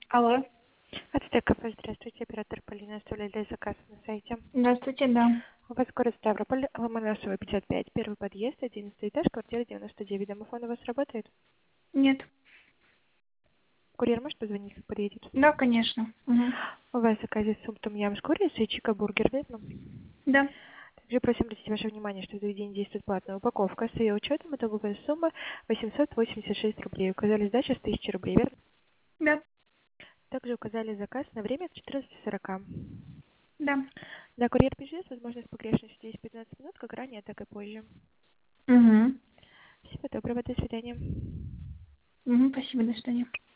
Алло. Ацтек-кафе, здравствуйте, оператор Полина оставляли заказ на сайте. Здравствуйте, да. У вас город Ставрополь, Ломоносова, 55, первый подъезд, 11 этаж, квартира 99. Домофон у вас работает? Нет. Курьер может позвонить, как подъедет? Да, конечно. Угу. У вас в заказе суп том-ям с курицей, чика-бургер, верно? Да. Также просим обратить ваше внимание, что в заведении действует платная упаковка. С ее учетом итоговая сумма 886 рублей. Указали сдачу с 1000 рублей, верно? Да. Также указали заказ на время с 14:40. Да. Да, курьер приезжает с возможностью погрешности 10-15 минут, как ранее, так и позже. Угу. Всего доброго, до свидания. Угу. Спасибо, до свидания.